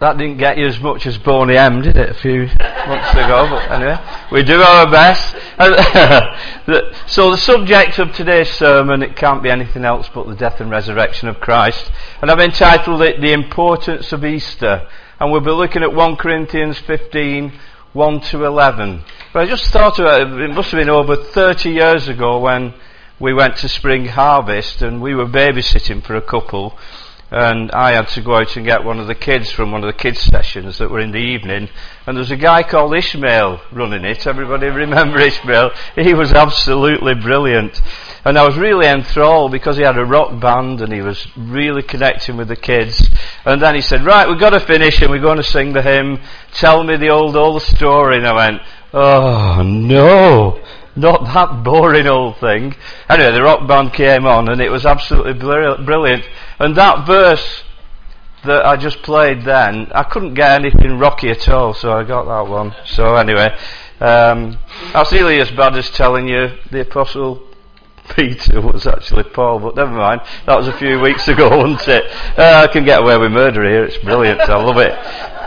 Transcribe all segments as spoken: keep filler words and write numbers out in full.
that didn't get you as much as Boney M, did it, a few months ago? But anyway, we do our best. So the subject of today's sermon, it can't be anything else but the death and resurrection of Christ. And I've entitled it, The Importance of Easter. And we'll be looking at First Corinthians fifteen, one to eleven. But I just thought about it, it must have been over thirty years ago when we went to Spring Harvest and we were babysitting for a couple. And I had to go out and get one of the kids from one of the kids' sessions that were in the evening. And there was a guy called Ishmael running it. Everybody remember Ishmael? He was absolutely brilliant. And I was really enthralled because he had a rock band and he was really connecting with the kids. And then he said, right, we've got to finish and we're going to sing the hymn, Tell Me the Old, Old Story. And I went, oh no, not that boring old thing. Anyway, the rock band came on and it was absolutely brilliant. And that verse that I just played then, I couldn't get anything rocky at all, so I got that one. So anyway, um, that's nearly as bad as telling you the Apostle Peter was actually Paul, but never mind. That was a few weeks ago, wasn't it? Uh, I can get away with murder here. It's brilliant. I love it.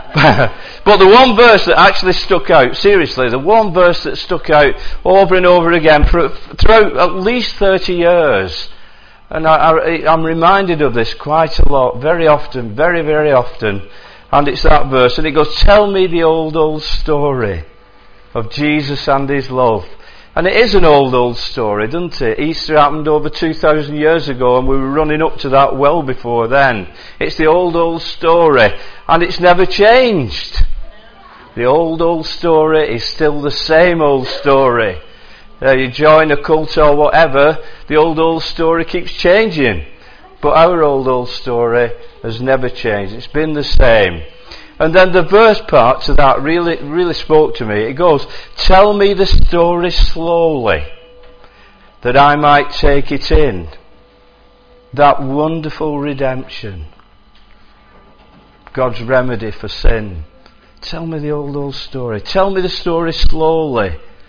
But the one verse that actually stuck out, seriously, the one verse that stuck out over and over again for, throughout at least thirty years, and I, I, I'm reminded of this quite a lot, very often, very, very often, and it's that verse, and it goes, tell me the old, old story of Jesus and his love. And it is an old, old story, doesn't it? Easter happened over two thousand years ago and we were running up to that well before then. It's the old, old story. And it's never changed. The old, old story is still the same old story. Uh, you join a cult or whatever, the old, old story keeps changing. But our old, old story has never changed. It's been the same. And then the verse part to that really, really spoke to me. It goes, tell me the story slowly, that I might take it in. That wonderful redemption. God's remedy for sin. Tell me the old, old story. Tell me the story slowly.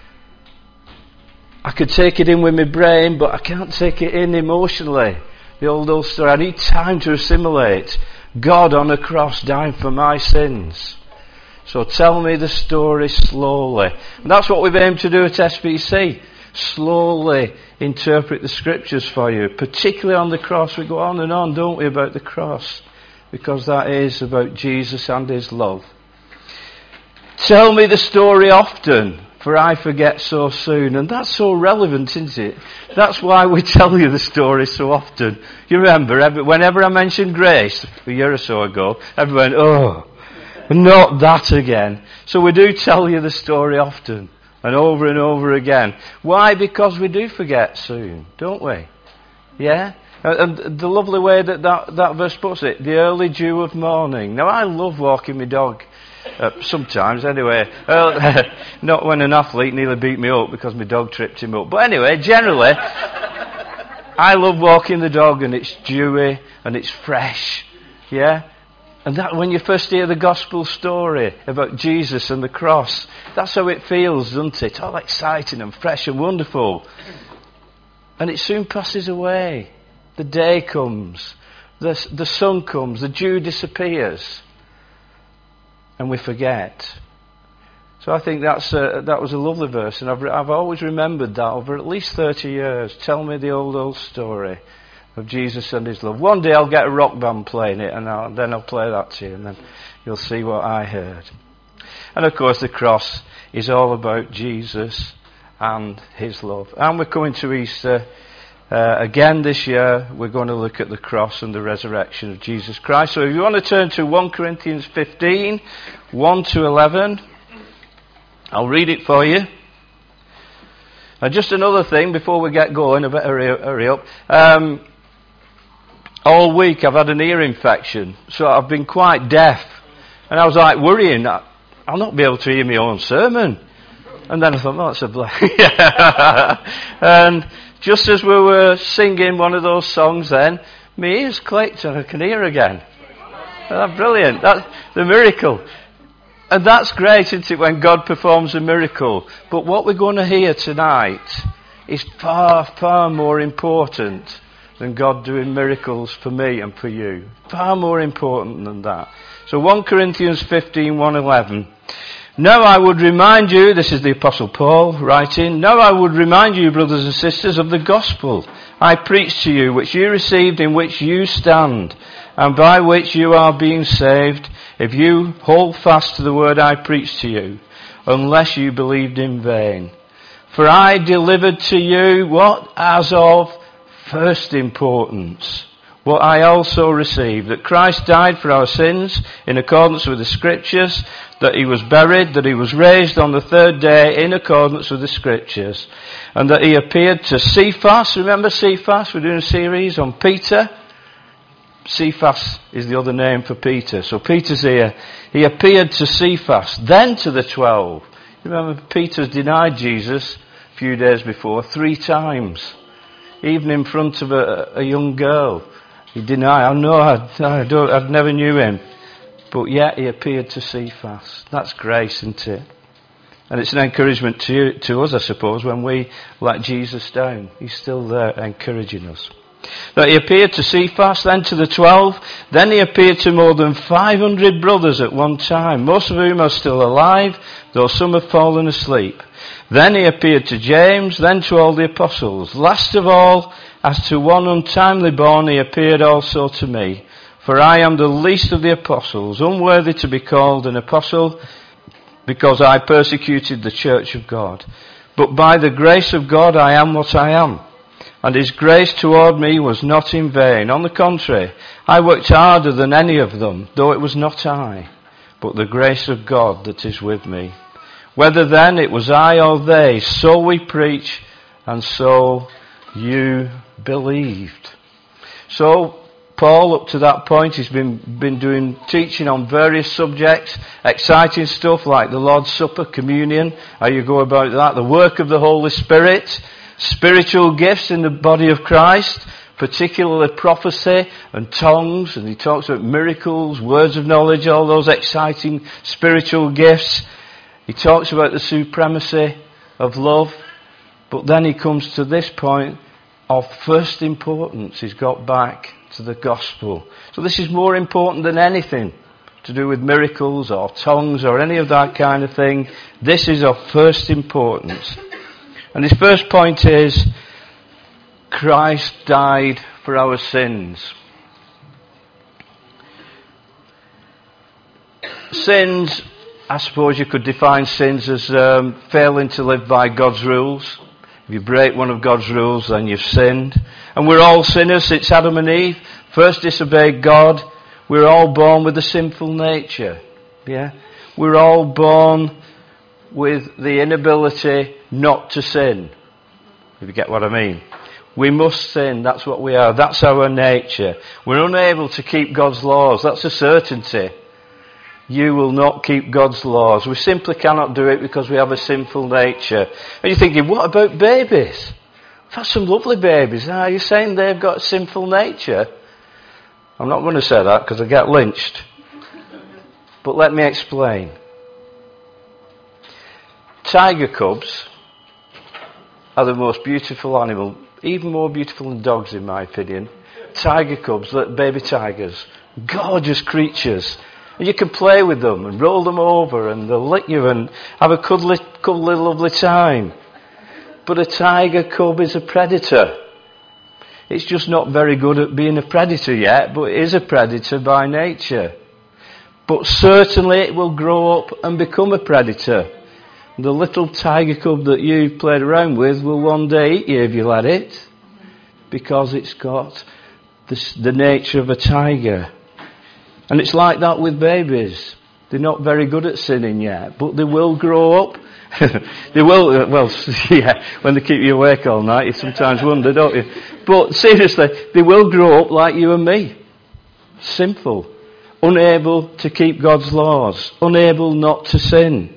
I could take it in with my brain, but I can't take it in emotionally. The old, old story. I need time to assimilate. God on a cross dying for my sins. So tell me the story slowly. And that's what we've aimed to do at S B C. Slowly interpret the scriptures for you. Particularly on the cross. We go on and on, don't we, about the cross. Because that is about Jesus and his love. Tell me the story often, for I forget so soon. And that's so relevant, isn't it? That's why we tell you the story so often. You remember, every, whenever I mentioned grace a year or so ago, everyone went, oh, not that again. So we do tell you the story often, and over and over again. Why? Because we do forget soon, don't we? Yeah? And the lovely way that that, that verse puts it, the early dew of morning. Now I love walking my dog. Uh, sometimes, anyway. Uh, not when an athlete nearly beat me up because my dog tripped him up. But anyway, generally, I love walking the dog and it's dewy and it's fresh. Yeah? And that when you first hear the gospel story about Jesus and the cross, that's how it feels, doesn't it? All exciting and fresh and wonderful. And it soon passes away. The day comes. The, the sun comes. The dew disappears. And we forget. So I think that's a, that was a lovely verse, and I've I've always remembered that over at least thirty years. Tell me the old old story of Jesus and his love. One day I'll get a rock band playing it, and I'll, then I'll play that to you, and then you'll see what I heard. And of course, the cross is all about Jesus and his love. And we're coming to Easter. Uh, again this year, we're going to look at the cross and the resurrection of Jesus Christ. So if you want to turn to First Corinthians fifteen, one to eleven, I'll read it for you. And just another thing before we get going, I better hurry, hurry up. Um, all week I've had an ear infection, so I've been quite deaf. And I was like worrying, I'll not be able to hear my own sermon. And then I thought, oh, that's a blessing. And just as we were singing one of those songs then, my ears clicked and I can hear again. That's brilliant. That's the miracle. And that's great, isn't it, when God performs a miracle. But what we're going to hear tonight is far, far more important than God doing miracles for me and for you. Far more important than that. So First Corinthians fifteen, one eleven. Now I would remind you, this is the Apostle Paul writing, now I would remind you, brothers and sisters, of the gospel I preached to you, which you received, in which you stand, and by which you are being saved, if you hold fast to the word I preached to you, unless you believed in vain. For I delivered to you what? As of first importance. What I also received, that Christ died for our sins in accordance with the Scriptures, that he was buried, that he was raised on the third day in accordance with the Scriptures, and that he appeared to Cephas. Remember Cephas? We're doing a series on Peter. Cephas is the other name for Peter. So Peter's here. He appeared to Cephas, then to the twelve. Remember, Peter's denied Jesus a few days before, three times. Even in front of a, a young girl. He denied, I know, I, I, don't, I never knew him. But yet he appeared to Cephas. That's grace, isn't it? And it's an encouragement to you, to us, I suppose, when we let Jesus down. He's still there encouraging us. That he appeared to Cephas, then to the twelve, then he appeared to more than five hundred brothers at one time, most of whom are still alive, though some have fallen asleep. Then he appeared to James, then to all the apostles. Last of all, as to one untimely born, he appeared also to me. For I am the least of the apostles, unworthy to be called an apostle, because I persecuted the church of God. But by the grace of God I am what I am. And his grace toward me was not in vain. On the contrary, I worked harder than any of them, though it was not I, but the grace of God that is with me. Whether then it was I or they, so we preach, and so you believed. So, Paul, up to that point, he's been, been doing teaching on various subjects, exciting stuff like the Lord's Supper, communion, how you go about that, the work of the Holy Spirit, spiritual gifts in the body of Christ, particularly prophecy and tongues, and he talks about miracles, words of knowledge, all those exciting spiritual gifts. He talks about the supremacy of love, but then he comes to this point of first importance. He's got back to the gospel. So this is more important than anything to do with miracles or tongues or any of that kind of thing. This is of first importance. And his first point is, Christ died for our sins. Sins, I suppose you could define sins as um, failing to live by God's rules. If you break one of God's rules, then you've sinned. And we're all sinners since Adam and Eve first disobeyed God. We're all born with a sinful nature. Yeah? We're all born with the inability not to sin. If you get what I mean. We must sin. That's what we are. That's our nature. We're unable to keep God's laws. That's a certainty. You will not keep God's laws. We simply cannot do it because we have a sinful nature. And you're thinking, what about babies? I've had some lovely babies. Are you saying they've got a sinful nature? I'm not going to say that because I get lynched. But let me explain. Tiger cubs are the most beautiful animal, even more beautiful than dogs in my opinion. Tiger cubs, baby tigers, gorgeous creatures. And you can play with them and roll them over and they'll lick you and have a cuddly, cuddly, lovely time. But a tiger cub is a predator. It's just not very good at being a predator yet, but it is a predator by nature. But certainly it will grow up and become a predator. The little tiger cub that you've played around with will one day eat you if you let it. Because it's got this, the nature of a tiger. And it's like that with babies. They're not very good at sinning yet, but they will grow up. They will, well, yeah, when they keep you awake all night, you sometimes wonder, don't you? But seriously, they will grow up like you and me. Simple. Unable to keep God's laws. Unable not to sin.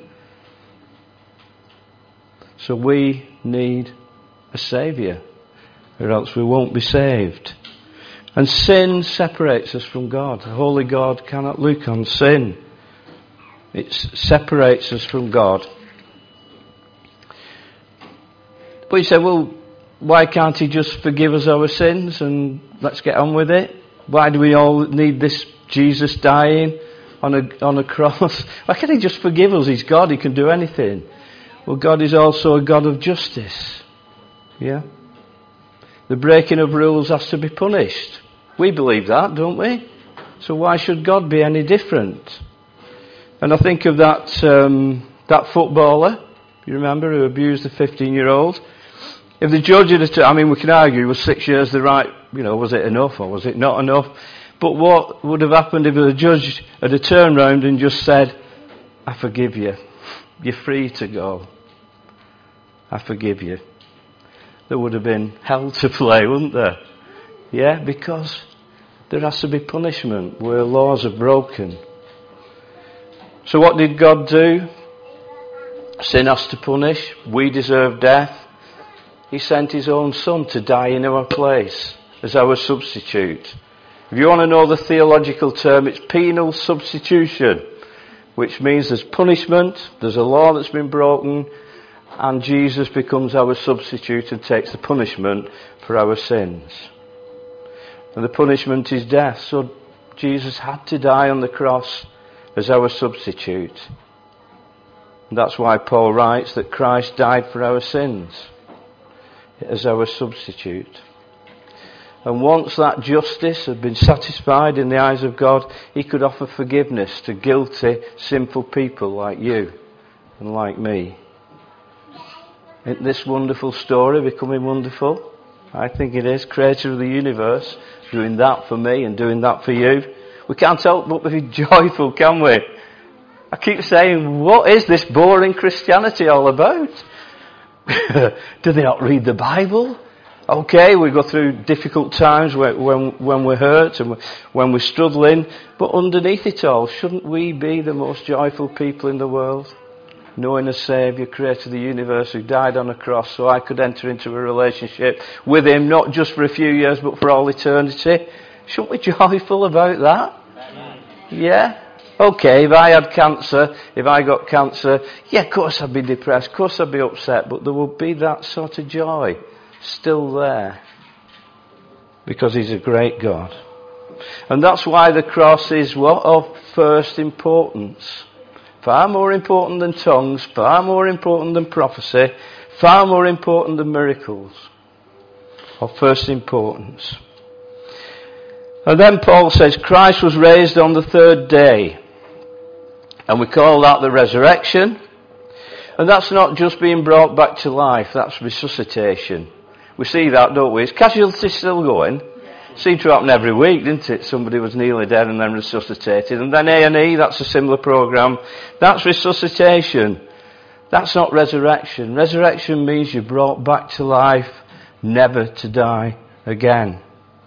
So we need a saviour, or else we won't be saved. And sin separates us from God. A holy God cannot look on sin. It separates us from God. But you say, well, why can't he just forgive us our sins and let's get on with it? Why do we all need this Jesus dying on a, on a cross? Why can't he just forgive us? He's God, he can do anything. Well, God is also a God of justice. Yeah? The breaking of rules has to be punished. We believe that, don't we? So why should God be any different? And I think of that um, that footballer, you remember, who abused the fifteen-year-old. If the judge had, I mean, we can argue, was six years the right, you know, was it enough or was it not enough? But what would have happened if the judge had turned round and just said, I forgive you. You're free to go. I forgive you. There would have been hell to play, wouldn't there? Yeah, because there has to be punishment where laws are broken. So what did God do? Sin has to punish. We deserve death. He sent his own son to die in our place as our substitute. If you want to know the theological term, it's penal substitution, which means there's punishment, there's a law that's been broken, and Jesus becomes our substitute and takes the punishment for our sins. And the punishment is death. So Jesus had to die on the cross as our substitute. And that's why Paul writes that Christ died for our sins as our substitute. And once that justice had been satisfied in the eyes of God, he could offer forgiveness to guilty, sinful people like you and like me. Isn't this wonderful story becoming wonderful? I think it is. Creator of the universe doing that for me and doing that for you. We can't help but be joyful, can we? I keep saying, what is this boring Christianity all about? Do they not read the Bible? Okay, we go through difficult times when, when, when we're hurt and when we're struggling, but underneath it all, shouldn't we be the most joyful people in the world? Knowing a Saviour, Creator of the universe, who died on a cross so I could enter into a relationship with him, not just for a few years, but for all eternity. Shouldn't we be joyful about that? Yeah? Okay, if I had cancer, if I got cancer, yeah, of course I'd be depressed, of course I'd be upset, but there would be that sort of joy still there. Because he's a great God. And that's why the cross is what? Of first importance. Far more important than tongues, far more important than prophecy, far more important than miracles. Of first importance. And then Paul says Christ was raised on the third day. And we call that the resurrection. And that's not just being brought back to life, that's resuscitation. We see that, don't we? Is casualty still going? Seemed to happen every week, didn't it? Somebody was nearly dead and then resuscitated. And then A and E, that's a similar program. That's resuscitation. That's not resurrection. Resurrection means you're brought back to life, never to die again.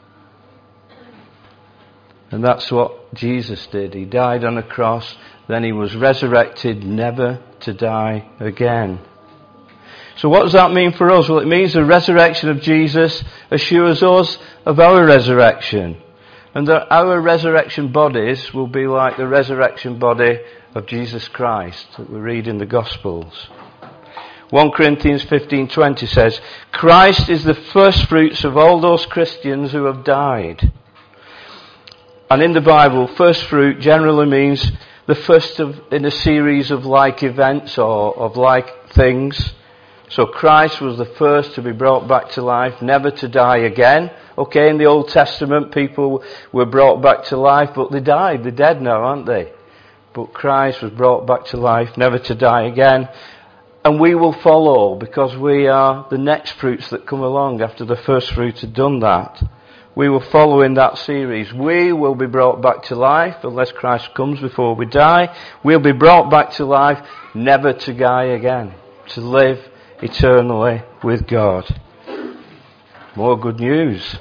And that's what Jesus did. He died on a cross, then he was resurrected, never to die again. So what does that mean for us? Well, it means the resurrection of Jesus assures us of our resurrection. And that our resurrection bodies will be like the resurrection body of Jesus Christ that we read in the Gospels. First Corinthians fifteen twenty says, Christ is the first fruits of all those Christians who have died. And in the Bible, first fruit generally means the first of, in a series of like events or of like things. So Christ was the first to be brought back to life, never to die again. Okay, in the Old Testament, people were brought back to life, but they died. They're dead now, aren't they? But Christ was brought back to life, never to die again. And we will follow, because we are the next fruits that come along after the first fruit had done that. We will follow in that series. We will be brought back to life, unless Christ comes before we die. We'll be brought back to life, never to die again. To live eternally with God. More good news.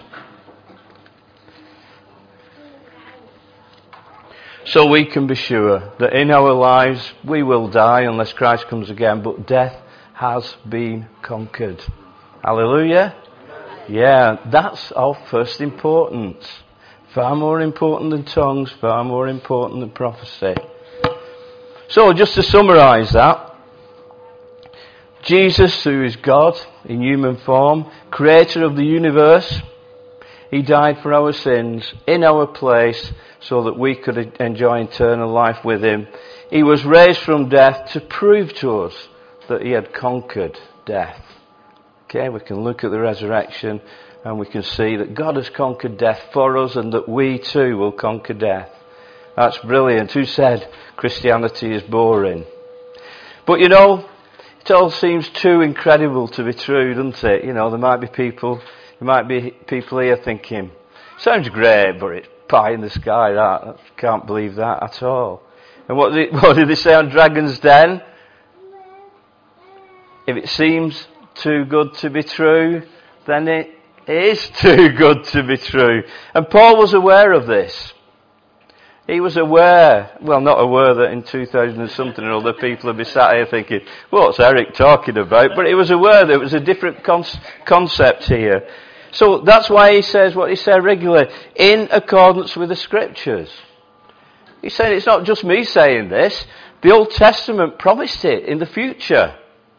So we can be sure that in our lives we will die unless Christ comes again, but death has been conquered. Hallelujah. Yeah, that's of first importance. Far more important than tongues, far more important than prophecy. So just to summarise that, Jesus, who is God in human form, creator of the universe, he died for our sins in our place so that we could enjoy eternal life with him. He was raised from death to prove to us that he had conquered death. Okay, we can look at the resurrection and we can see that God has conquered death for us and that we too will conquer death. That's brilliant. Who said Christianity is boring? But you know, it all seems too incredible to be true, doesn't it? You know, there might be people, there might be people here thinking, sounds great, but it's pie in the sky, that. I can't believe that at all. And what did, what did they say on Dragon's Den? If it seems too good to be true, then it is too good to be true. And Paul was aware of this. He was aware, well, not aware that in two thousand and something or other people would be sat here thinking, what's Eric talking about? But he was aware that it was a different con- concept here. So that's why he says what he said regularly, in accordance with the scriptures. He's saying it's not just me saying this. The Old Testament promised it in the future.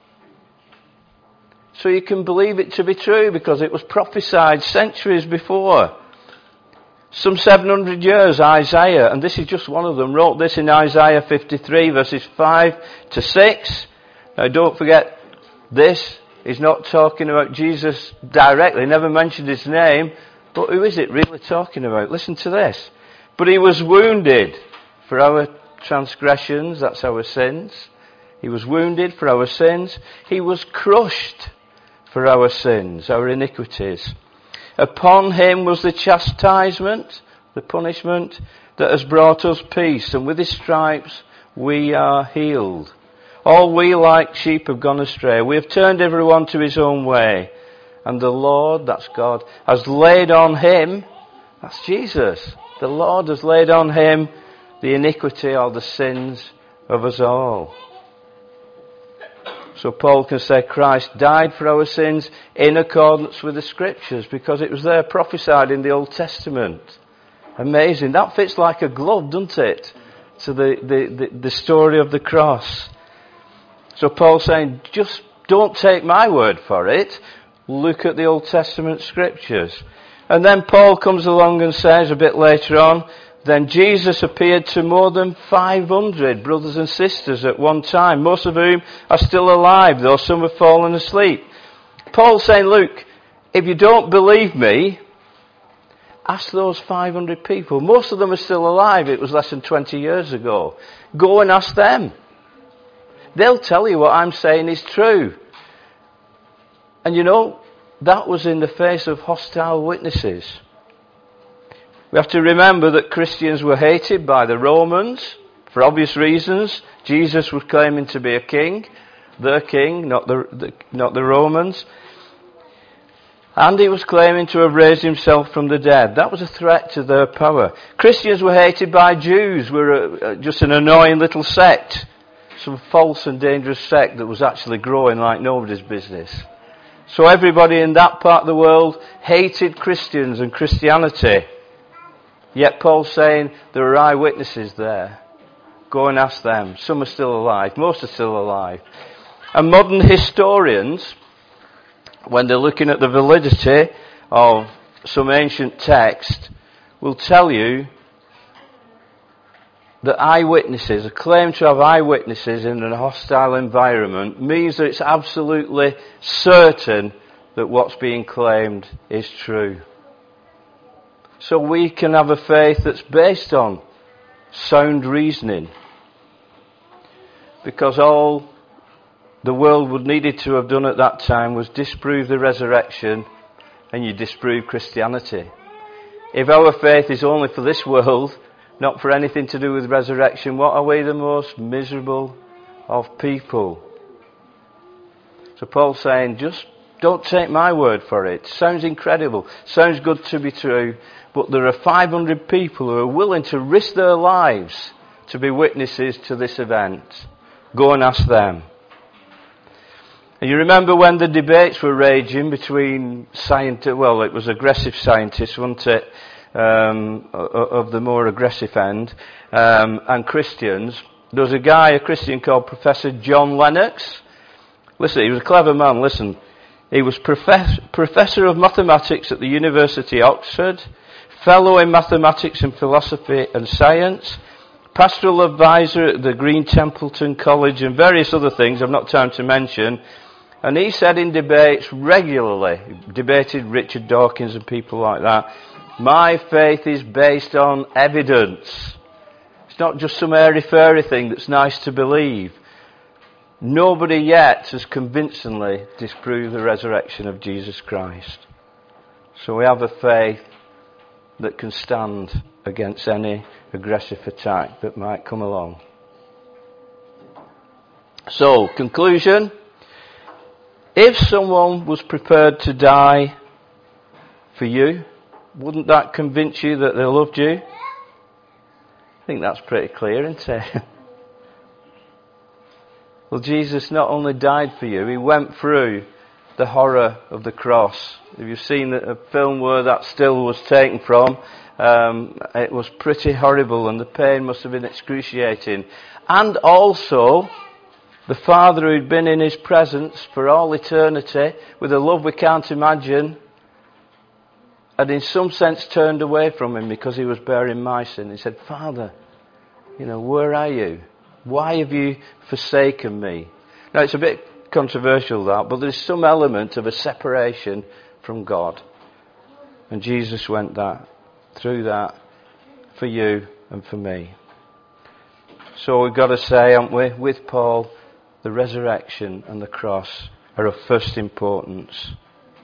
So you can believe it to be true because it was prophesied centuries before. Some seven hundred years, Isaiah, and this is just one of them, wrote this in Isaiah fifty-three, verses five to six. Now don't forget, this is not talking about Jesus directly, never mentioned his name, but who is it really talking about? Listen to this. But he was wounded for our transgressions, that's our sins. He was wounded for our sins. He was crushed for our sins, our iniquities. Upon him was the chastisement, the punishment that has brought us peace, and with his stripes we are healed. All we like sheep have gone astray. We have turned everyone to his own way. And the Lord, that's God, has laid on him, that's Jesus, the Lord has laid on him the iniquity or the sins of us all. So Paul can say Christ died for our sins in accordance with the scriptures because it was there prophesied in the Old Testament. Amazing. That fits like a glove, doesn't it? To the, the, the, the story of the cross. So Paul's saying, just don't take my word for it. Look at the Old Testament scriptures. And then Paul comes along and says a bit later on, then Jesus appeared to more than five hundred brothers and sisters at one time, most of whom are still alive, though some have fallen asleep. Paul's saying, look, if you don't believe me, ask those five hundred people. Most of them are still alive. It was less than twenty years ago. Go and ask them. They'll tell you what I'm saying is true. And you know, that was in the face of hostile witnesses. We have to remember that Christians were hated by the Romans for obvious reasons. Jesus was claiming to be a king, their king, not the, the not the Romans. And he was claiming to have raised himself from the dead. That was a threat to their power. Christians were hated by Jews, were just an annoying little sect. Some false and dangerous sect that was actually growing like nobody's business. So everybody in that part of the world hated Christians and Christianity. Yet Paul's saying there are eyewitnesses there. Go and ask them. Some are still alive. Most are still alive. And modern historians, when they're looking at the validity of some ancient text, will tell you that eyewitnesses, a claim to have eyewitnesses in a hostile environment, means that it's absolutely certain that what's being claimed is true. So we can have a faith that's based on sound reasoning. Because all the world would needed to have done at that time was disprove the resurrection, and you disprove Christianity. If our faith is only for this world, not for anything to do with resurrection, what are we the most miserable of people? So Paul's saying, just don't take my word for it. Sounds incredible. Sounds good to be true. But there are five hundred people who are willing to risk their lives to be witnesses to this event. Go and ask them. And you remember when the debates were raging between scientists, well, it was aggressive scientists, wasn't it, um, of the more aggressive end, um, and Christians. There was a guy, a Christian called Professor John Lennox. Listen, he was a clever man, listen. He was profess- Professor of Mathematics at the University of Oxford, Fellow in Mathematics and Philosophy and Science, Pastoral Advisor at the Green Templeton College, and various other things I've not time to mention. And he said in debates regularly, debated Richard Dawkins and people like that, my faith is based on evidence. It's not just some airy-fairy thing that's nice to believe. Nobody yet has convincingly disproved the resurrection of Jesus Christ. So we have a faith that can stand against any aggressive attack that might come along. So, conclusion. If someone was prepared to die for you, wouldn't that convince you that they loved you? I think that's pretty clear, isn't it? Well, Jesus not only died for you, he went through the horror of the cross. If you've seen a film where that still was taken from, um, it was pretty horrible, and the pain must have been excruciating. And also, the Father who'd been in his presence for all eternity, with a love we can't imagine, had in some sense turned away from him because he was bearing my sin. He said, Father, you know, where are you? Why have you forsaken me? Now, it's a bit controversial, that, but there's some element of a separation from God. And Jesus went that, through that, for you and for me. So we've got to say, haven't we, with Paul, the resurrection and the cross are of first importance.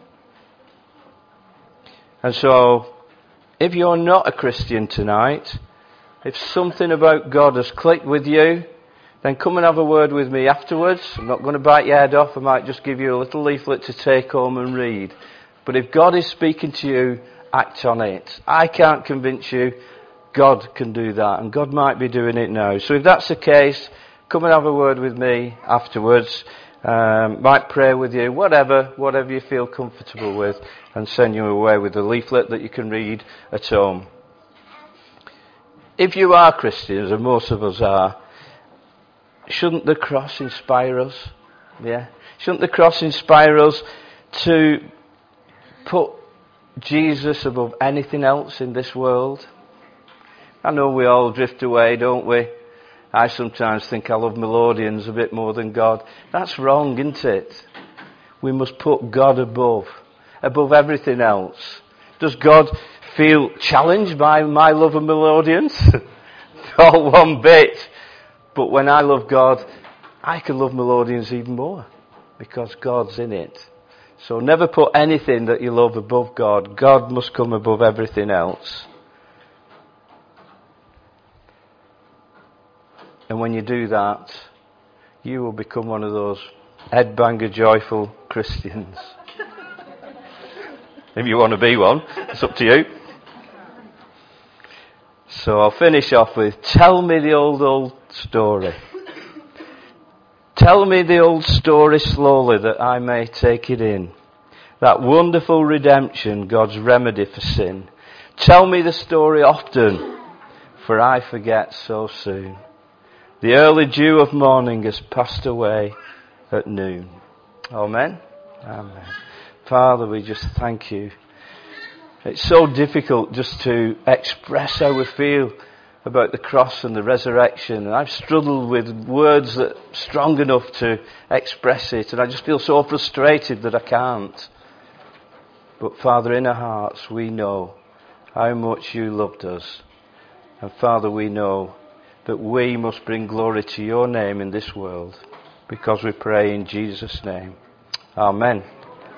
And so, if you're not a Christian tonight, if something about God has clicked with you, then come and have a word with me afterwards. I'm not going to bite your head off. I might just give you a little leaflet to take home and read. But if God is speaking to you, act on it. I can't convince you. God can do that. And God might be doing it now. So if that's the case, come and have a word with me afterwards. Um, might pray with you, whatever, whatever you feel comfortable with, and send you away with a leaflet that you can read at home. If you are Christians, and most of us are, shouldn't the cross inspire us? Yeah? Shouldn't the cross inspire us to put Jesus above anything else in this world? I know we all drift away, don't we? I sometimes think I love melodeons a bit more than God. That's wrong, isn't it? We must put God above, above everything else. Does God feel challenged by my love of melodeons? Not one bit. But when I love God, I can love melodeons even more, because God's in it. So never put anything that you love above God. God must come above everything else. And when you do that, you will become one of those headbanger joyful Christians. If you want to be one, it's up to you. So I'll finish off with, tell me the old, old story. Tell me the old story slowly that I may take it in. That wonderful redemption, God's remedy for sin. Tell me the story often, for I forget so soon. The early dew of morning has passed away at noon. Amen? Amen. Father, we just thank you. It's so difficult just to express how we feel about the cross and the resurrection. And I've struggled with words that are strong enough to express it. And I just feel so frustrated that I can't. But Father, in our hearts, we know how much you loved us. And Father, we know that we must bring glory to your name in this world, because we pray in Jesus' name. Amen.